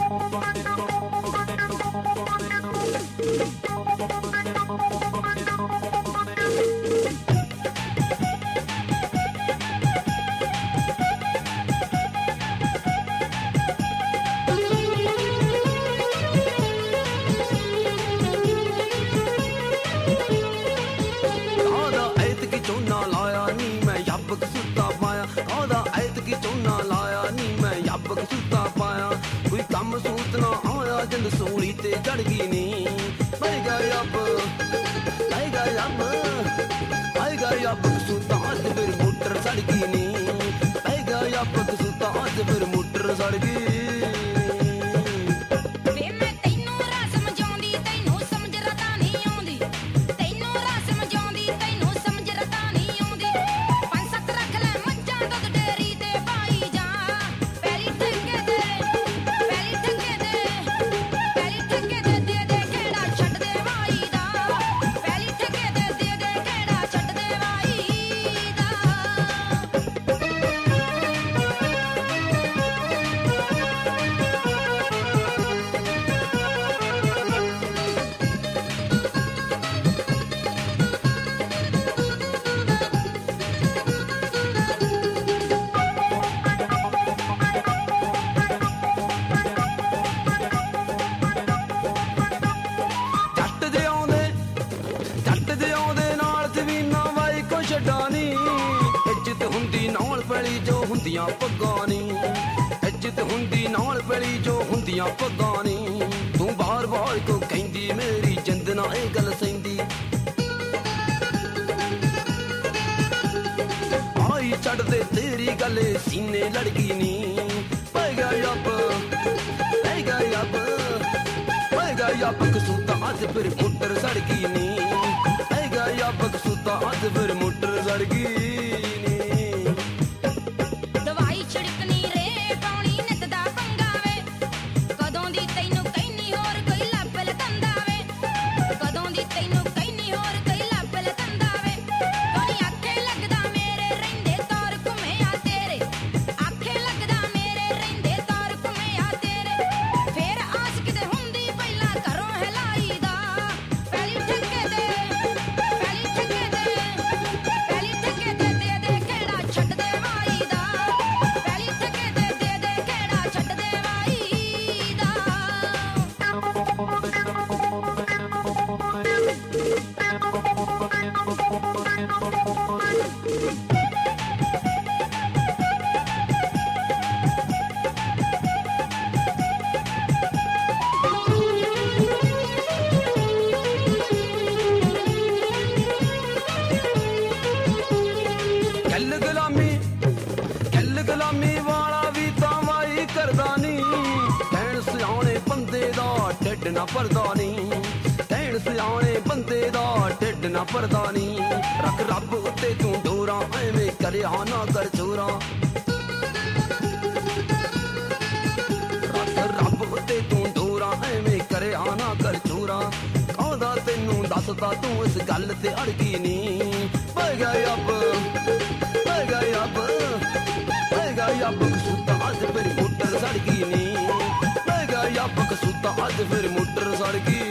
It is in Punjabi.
सूली ते चढ़ गई नी आएगा अब सुल्तान फिर मोटर सड़ गई नी आएगा अब सुल्तान फिर मोटर सड़ गई। ਇੱਜ਼ਤ ਹੁੰਦੀ ਨਾਲ ਪੈਲੀ ਜੋ ਹੁੰਦੀਆਂ ਪੱਗਾਂ ਨੀ ਤੂੰ ਬਾਰ ਬਾਰ ਕੋ ਕਹਿੰਦੀ ਮੇਰੀ ਜਿੰਦ ਨਾ ਇਹ ਗੱਲ ਸਹਿੰਦੀ ਆਈ ਛੱਡਦੇ ਤੇਰੀ ਗੱਲ ਸੀਨੇ ਲੜ ਗਈ ਨੀ ਪਏਗਾ ਯੱਬ ਕਸੂਤਾ ਅੱਜ ਫਿਰ ਮੋਟਰ ਸੜ ਗਈ ਨੀ ਪਏਗਾ ਯੱਬ ਕਸੂਤਾ ਅੱਜ ਫਿਰ ਮੋਟਰ ਸੜ ਗਈ। ਗੁਲਾਮੀ ਵਾਲਾ ਵੀ ਤਾਂ ਵਾਈ ਕਰਦਾ ਨੀ ਕਹਿਣ ਸਿਆਣੇ ਬੰਦੇ ਦਾ ਢਿੱਡ ਨਾ ਭਰਦਾ ਨੀ ਕਹਿਣ ਸਿਆਣੇ ਬੰਦੇ ਦਾ ਢਿੱਡ ਨਾ ਭਰਦਾ ਨੀ ਰੱਖ ਰੱਬ ਉੱਤੇ ਤੂੰ ਡੋਰਾ ਐਵੇਂ ਕਰਿਆ ਨਾ ਕਰ ਚੋਰਾ ਰੱਖ ਰੱਬ ਉੱਤੇ ਤੂੰ ਡੋਰਾ ਐਵੇਂ ਕਰਿਆ ਨਾ ਕਰ ਚੋਰਾ ਕਹਿੰਦਾ ਤੈਨੂੰ ਦੱਸਦਾ ਤੂੰ ਇਸ ਗੱਲ ਤੇ ਅੜ ਗਈ ਨੀ ਪਏਗਾ ਯੱਬ ਕਸੂਤਾ ਅੱਜ ਫਿਰ ਮੋਟਰ ਸੜ ਗਈ ਨੀ ਪਏਗਾ ਯੱਬ ਕਸੂਤਾ ਅੱਜ ਫਿਰ ਮੋਟਰ ਸੜ ਗਈ।